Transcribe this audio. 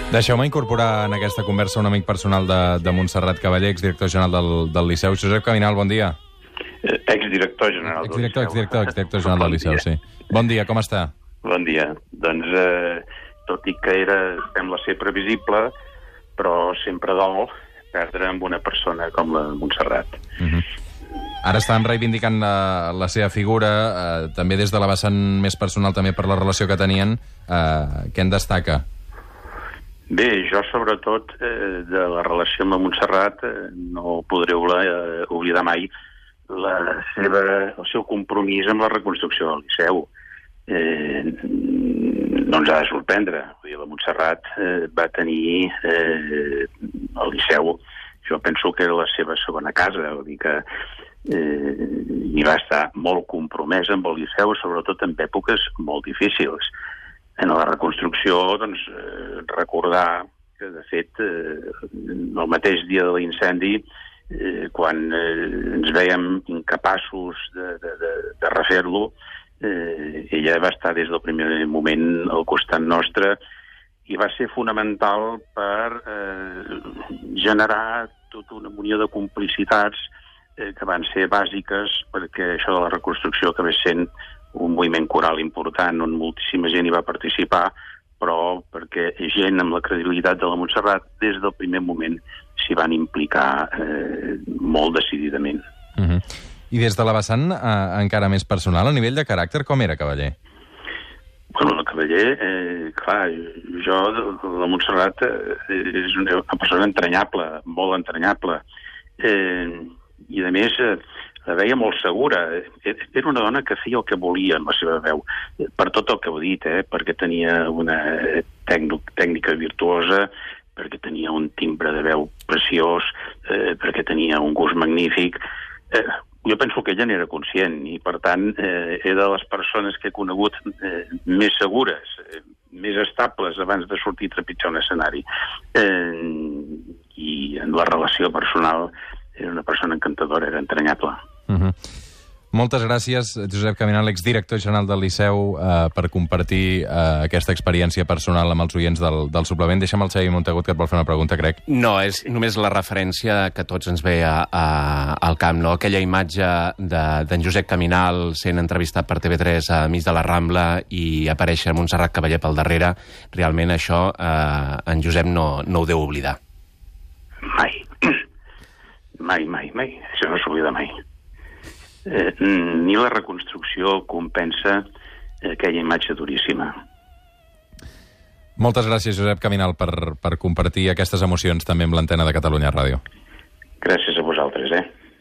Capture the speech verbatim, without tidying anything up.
Deixeu-me incorporar en aquesta conversa un amic personal de, de Montserrat Cavaller, exdirector general del, del Liceu. Josep Caminal, bon dia. Eh, exdirector general del exdirector, Liceu. Exdirector, exdirector general bon del Liceu, dia. Sí. Bon dia, com està? Bon dia. Doncs, eh, tot i que era, sembla ser previsible, però sempre dol perdre amb una persona com la Montserrat. Uh-huh. Ara estan reivindicant la, la seva figura, eh, també des de la vessant més personal, també per la relació que tenien. Eh, què en destaca? Bé, jo sobretot eh, de la relació amb la Montserrat eh, no podré eh, oblidar mai la seva, el seu compromís amb la reconstrucció del Liceu. Eh, no ens ha de sorprendre. Vull dir, la Montserrat eh, va tenir eh, el Liceu, jo penso que era la seva segona casa, vull dir que eh, hi va estar molt compromès amb el Liceu, sobretot en èpoques molt difícils. En la reconstrucció, doncs, eh, recordar que, de fet, eh, el mateix dia de l'incendi, eh, quan eh, ens vèiem incapaços de, de, de, de refer-lo, eh, ella va estar des del primer moment al costat nostre i va ser fonamental per eh, generar tota una munió de complicitats eh, que van ser bàsiques perquè això de la reconstrucció acabés sent un moviment coral important on moltíssima gent hi va participar, però perquè gent amb la credibilitat de la Montserrat des del primer moment s'hi van implicar eh, molt decididament. Uh-huh. I des de la vessant eh, encara més personal, a nivell de caràcter, com era Cavaller? Bueno, el Cavaller, eh, clar, jo, la Montserrat eh, és una persona entranyable, molt entranyable, eh, i a més eh, la veia molt segura. Era una dona que feia el que volia en la seva veu, per tot el que heu dit, eh? Perquè tenia una tècnica virtuosa, perquè tenia un timbre de veu preciós, eh, perquè tenia un gust magnífic. Eh, jo penso que ella n'era conscient i, per tant, eh, era de les persones que he conegut eh, més segures, eh, més estables abans de sortir a trepitjar un escenari. Eh, I en la relació personal era una persona encantadora, era entranyable. Uh-huh. Moltes gràcies, Josep Caminal, exdirector general del Liceu, eh, per compartir eh, aquesta experiència personal amb els oients del, del suplement. Deixa'm el Xavi Montagut, que et vol fer una pregunta, crec. No, és només la referència que tots ens ve a, a, al camp, no? Aquella imatge d'en Josep Caminal sent entrevistat per T V tres a mig de la Rambla i aparèixer Montserrat Cavaller pel darrere, realment això eh, en Josep no, no ho deu oblidar. Mai. Mai, mai, mai. Això no s'oblida mai. Eh, ni la reconstrucció compensa aquella imatge duríssima. Moltes gràcies, Josep Caminal, per, per compartir aquestes emocions també amb l'antena de Catalunya Ràdio. Gràcies a vosaltres, eh?